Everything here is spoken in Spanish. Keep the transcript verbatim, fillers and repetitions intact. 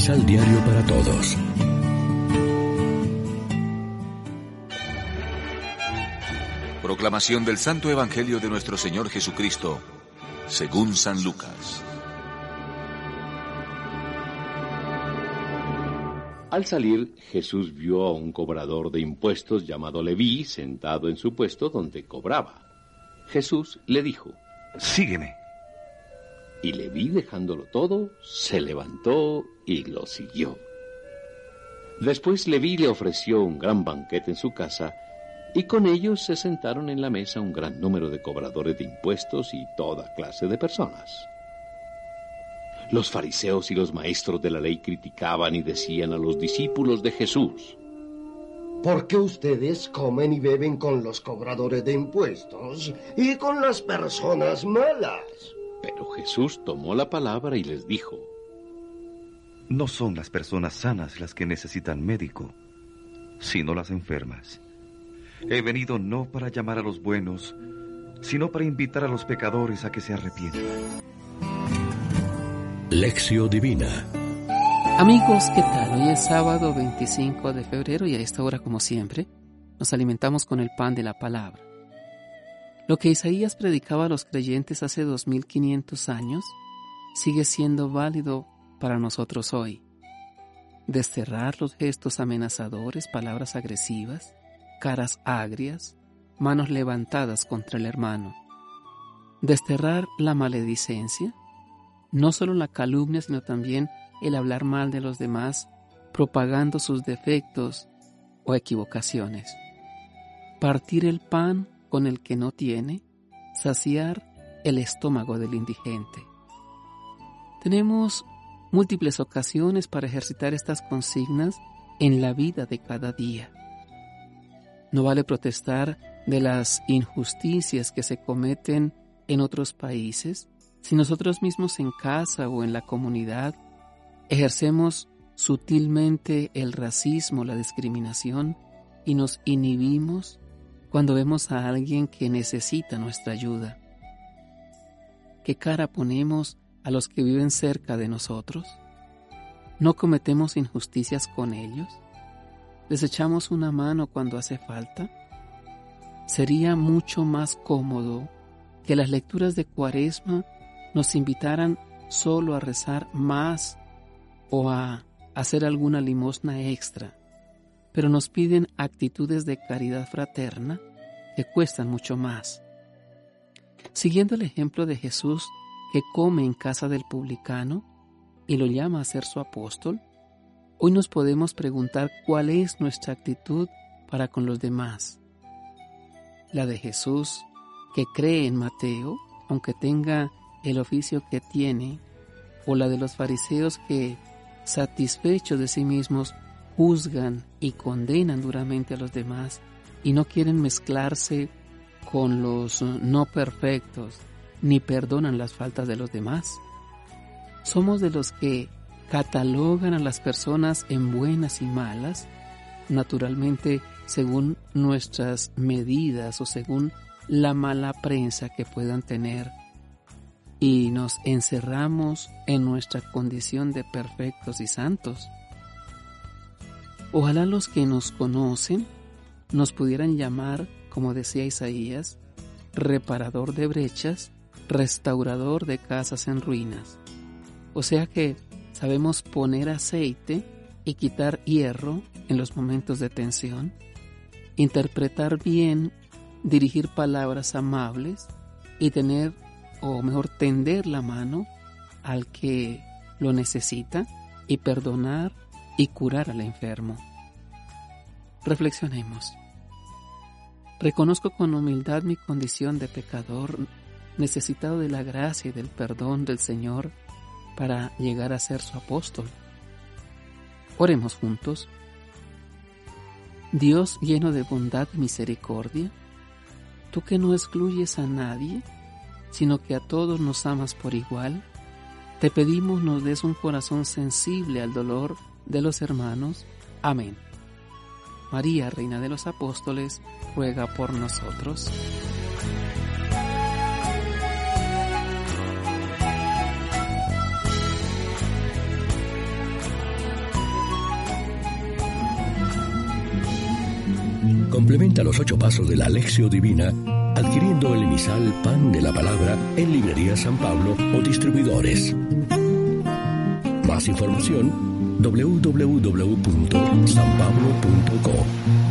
Misal Diario para Todos. Proclamación del Santo Evangelio de nuestro Señor Jesucristo, según San Lucas. Al salir, Jesús vio a un cobrador de impuestos llamado Leví sentado en su puesto donde cobraba. Jesús le dijo: «Sígueme». Y Leví, dejándolo todo, se levantó y lo siguió. Después Leví le ofreció un gran banquete en su casa, y con ellos se sentaron en la mesa un gran número de cobradores de impuestos y toda clase de personas. Los fariseos y los maestros de la ley criticaban y decían a los discípulos de Jesús: ¿por qué ustedes comen y beben con los cobradores de impuestos y con las personas malas? Pero Jesús tomó la palabra y les dijo: No son las personas sanas las que necesitan médico, sino las enfermas. He venido no para llamar a los buenos, sino para invitar a los pecadores a que se arrepientan. Lección Divina. Amigos, ¿qué tal? Hoy es sábado veinticinco de febrero y a esta hora, como siempre, nos alimentamos con el pan de la palabra. Lo que Isaías predicaba a los creyentes hace dos mil quinientos años sigue siendo válido para nosotros hoy. Desterrar los gestos amenazadores, palabras agresivas, caras agrias, manos levantadas contra el hermano. Desterrar la maledicencia, no solo la calumnia, sino también el hablar mal de los demás, propagando sus defectos o equivocaciones. Partir el pan con el que no tiene, saciar el estómago del indigente. Tenemos múltiples ocasiones para ejercitar estas consignas en la vida de cada día. No vale protestar de las injusticias que se cometen en otros países si nosotros mismos en casa o en la comunidad ejercemos sutilmente el racismo, la discriminación y nos inhibimos cuando vemos a alguien que necesita nuestra ayuda. ¿Qué cara ponemos a los que viven cerca de nosotros? ¿No cometemos injusticias con ellos? ¿Les echamos una mano cuando hace falta? Sería mucho más cómodo que las lecturas de Cuaresma nos invitaran solo a rezar más o a hacer alguna limosna extra, pero nos piden actitudes de caridad fraterna que cuestan mucho más. Siguiendo el ejemplo de Jesús, que come en casa del publicano y lo llama a ser su apóstol, hoy nos podemos preguntar cuál es nuestra actitud para con los demás. La de Jesús, que cree en Mateo, aunque tenga el oficio que tiene, o la de los fariseos que, satisfechos de sí mismos, juzgan y condenan duramente a los demás y no quieren mezclarse con los no perfectos ni perdonan las faltas de los demás. Somos de los que catalogan a las personas en buenas y malas, naturalmente según nuestras medidas o según la mala prensa que puedan tener, y nos encerramos en nuestra condición de perfectos y santos. Ojalá los que nos conocen nos pudieran llamar, como decía Isaías, reparador de brechas, restaurador de casas en ruinas. O sea que sabemos poner aceite y quitar hierro en los momentos de tensión, interpretar bien, dirigir palabras amables y tener, o mejor tender la mano al que lo necesita y perdonar y curar al enfermo. Reflexionemos. Reconozco con humildad mi condición de pecador, necesitado de la gracia y del perdón del Señor para llegar a ser su apóstol. Oremos juntos. Dios lleno de bondad y misericordia, tú que no excluyes a nadie, sino que a todos nos amas por igual, te pedimos nos des un corazón sensible al dolor de los hermanos. Amén. María, Reina de los Apóstoles, ruega por nosotros. Complementa los ocho pasos de la Alexio Divina adquiriendo el emisal Pan de la Palabra en Librería San Pablo o distribuidores. Más información doble u doble u doble u punto san pablo punto co.